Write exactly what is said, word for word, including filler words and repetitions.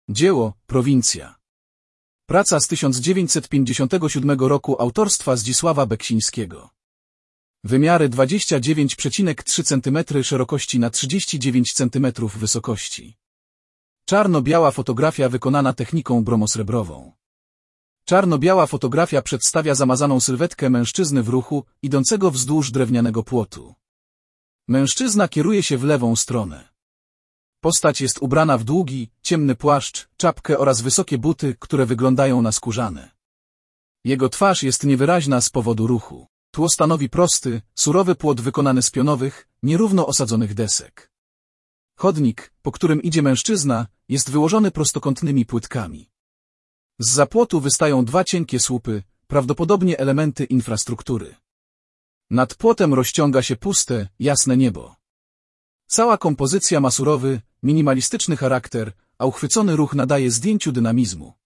Dzieło, prowincja. Praca z tysiąc dziewięćset pięćdziesiątego siódmego roku autorstwa Zdzisława Beksińskiego. Wymiary dwadzieścia dziewięć przecinek trzy centymetra szerokości na trzydzieści dziewięć centymetrów wysokości. Czarno-biała fotografia wykonana techniką bromosrebrową. Czarno-biała fotografia przedstawia zamazaną sylwetkę mężczyzny w ruchu, idącego wzdłuż drewnianego płotu. Mężczyzna kieruje się w lewą stronę. Postać jest ubrana w długi, ciemny płaszcz, czapkę oraz wysokie buty, które wyglądają na skórzane. Jego twarz jest niewyraźna z powodu ruchu. Tło stanowi prosty, surowy płot wykonany z pionowych, nierówno osadzonych desek. Chodnik, po którym idzie mężczyzna, jest wyłożony prostokątnymi płytkami. Zza płotu wystają dwa cienkie słupy, prawdopodobnie elementy infrastruktury. Nad płotem rozciąga się puste, jasne niebo. Cała kompozycja ma surowy, minimalistyczny charakter, a uchwycony ruch nadaje zdjęciu dynamizmu.